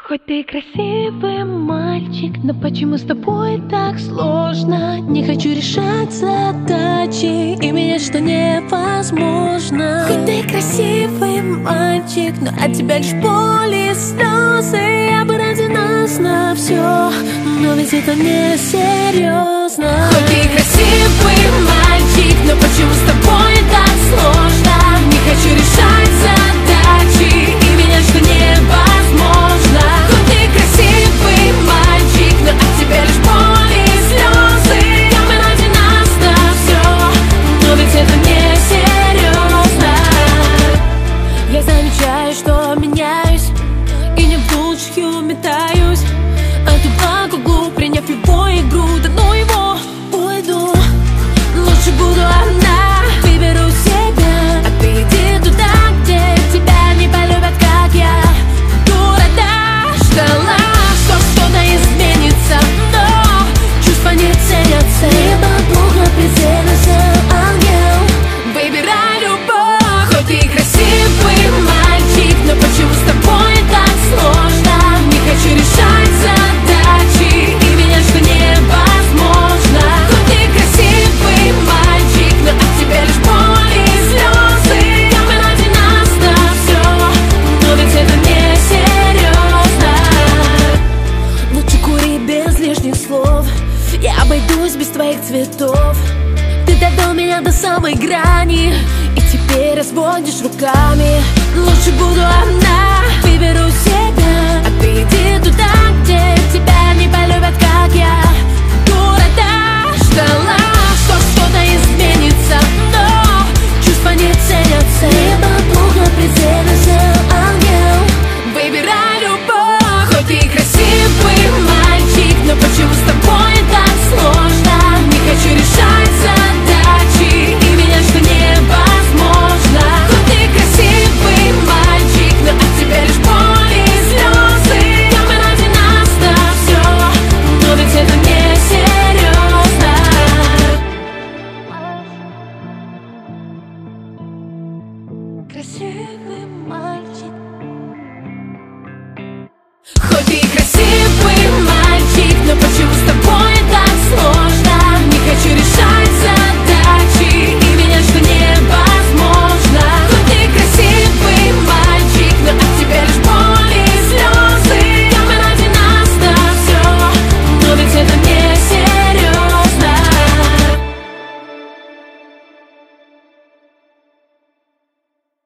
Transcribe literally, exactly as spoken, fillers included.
Хоть ты и красивый мальчик, но почему с тобой так сложно? Не хочу решать задачи и менять, что невозможно. Хоть ты и красивый мальчик, но от тебя лишь боль и слезы. Я бы ради нас на все, но ведь это не серьезно. Хоть ты и красивый мальчик, но почему с тобой так сложно? Не хочу решать задачи и менять, что невозможно. Хоть ты красивый мальчик, но от тебя лишь боль и слезы. Я бы ради нас на все, но ведь это не серьезно. Я замечаю, что меняюсь и не в лучшую метаюсь. От угла к углу, приняв его игру, да ну его, уйду. Лучше буду одна, выберу себя. А ты иди туда, где тебя не полюбят, как я. Дура, да, ждала, что что-то изменится, но чувства не ценятся. Небо Бога прицелился, ангел. Выбирай любовь. Хоть ты красивый мальчик, но почему с тобой так сложно? Не хочу решать задачи и менять, что невозможно. Хоть ты красивый мальчик, но от тебя лишь боль и слезы. Я бы ради нас на все, но ведь это не серьезно. Лучше кури без лишних слов, я обойдусь без твоих цветов. Ты довел меня до самой грани и теперь разводишь руками. Лучше буду одна.